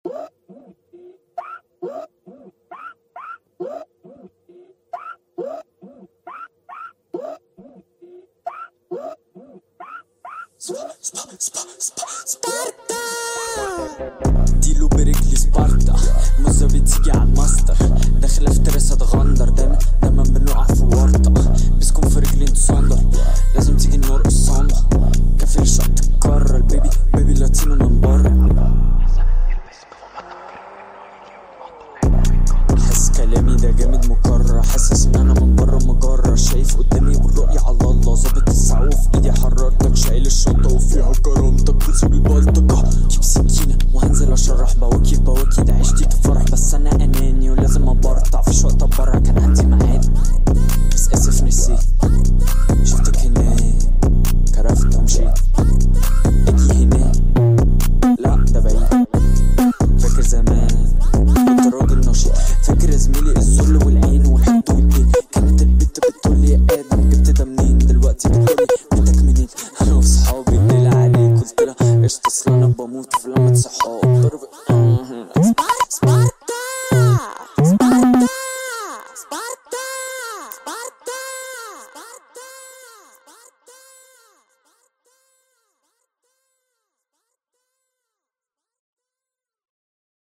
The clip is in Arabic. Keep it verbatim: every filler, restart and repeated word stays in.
ديلو برجلي سبارتا، موزة بتيجي على الماستر، داخلة في ترسة تغندر، دايما دايما بنقع في ورطة، بسكن في رجلي نتصندر، لازم تيجي نرقص صندة، كافي الشط تتكرر، البيبي بيبي لاتينو من بره، حس كلامي ده جامد مكرر، حاسس ان انا من بره مجرة، شايف قدامي والرؤية على الله، ظابط الساعة في ايدي حررتك، شايل الشنطة وفيها كرامتك، بوسي بالبلطجة، جيب سكينة وهنزل اشرح بواكي في بواكي، ده عشتي في فرح بس انا اناني ولازم ابرطع، فيش وقت ابرع كان عندي ميعاد بس اسف نسيت، شفتك هناك كرفت ومشيت، اجي هناك لا ده بعيد، فاكر زمان كنت راجل نشيط، فاكر زميلي الذل